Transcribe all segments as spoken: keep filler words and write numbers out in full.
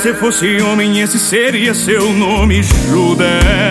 você fosse homem, esse seria seu nome, Judas.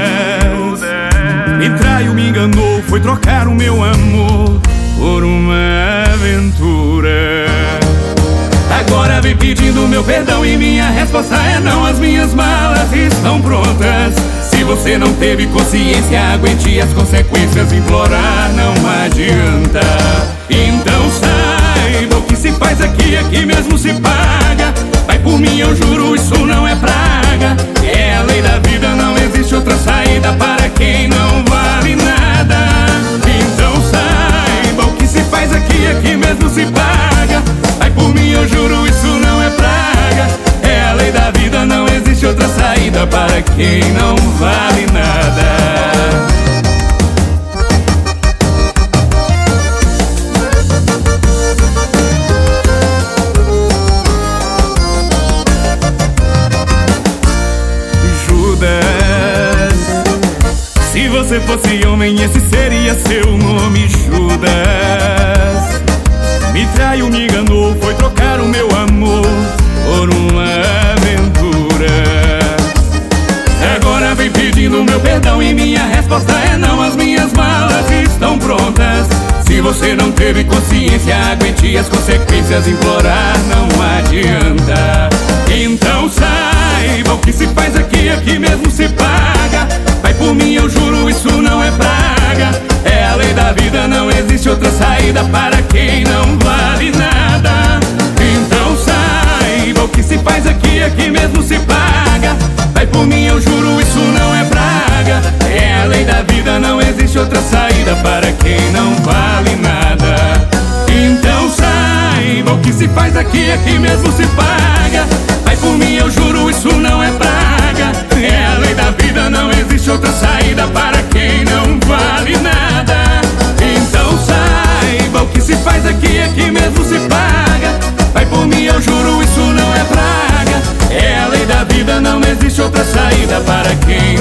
Me traiu, me enganou, foi trocar o meu amor por uma aventura. Agora vem pedindo meu perdão e minha resposta é não. As minhas malas estão prontas. Se você não teve consciência, aguente as consequências. Implorar não adianta. Então saiba o que se faz aqui, aqui mesmo se paga. Vai por mim, eu juro, isso não é praga. É a lei da vida, não existe outra saída para quem não vale nada. Então saiba o que se faz aqui, aqui mesmo se paga. Vai por mim, eu juro, isso não é praga. É a lei da vida, não existe outra saída para quem não vale nada. Se você fosse homem, esse seria seu nome, Judas. Me traiu, me enganou, foi trocar o meu amor por uma aventura. Agora vem pedindo meu perdão e minha resposta é não. As minhas malas estão prontas. Se você não teve consciência, aguente as consequências. Implorar não adianta. Então saiba o que se faz aqui, aqui mesmo se paga. Vai por mim, eu juro, isso não é praga. É a lei da vida, não existe outra saída para quem não vale nada. Então saiba o que se faz aqui, aqui mesmo se paga. Vai por mim, eu juro, isso não é praga. É a lei da vida, não existe outra saída para quem não vale nada. Então saiba o que se faz aqui, aqui mesmo se paga. Vai por mim, eu juro, isso não é praga. É a lei da vida, não existe outra saída para quem não vale nada. Então saiba o que se faz aqui, aqui mesmo se paga. Vai por mim, eu juro, isso não é praga. É a lei da vida, não existe outra saída para quem